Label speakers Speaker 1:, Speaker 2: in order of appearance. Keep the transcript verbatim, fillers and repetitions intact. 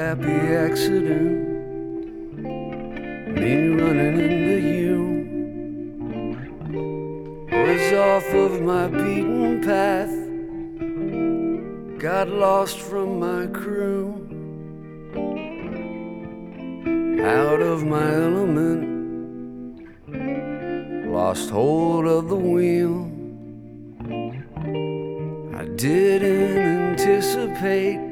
Speaker 1: Happy accident, me running into you, was off of my beaten path, got lost from my crew, out of my element, lost hold of the wheel. I didn't anticipate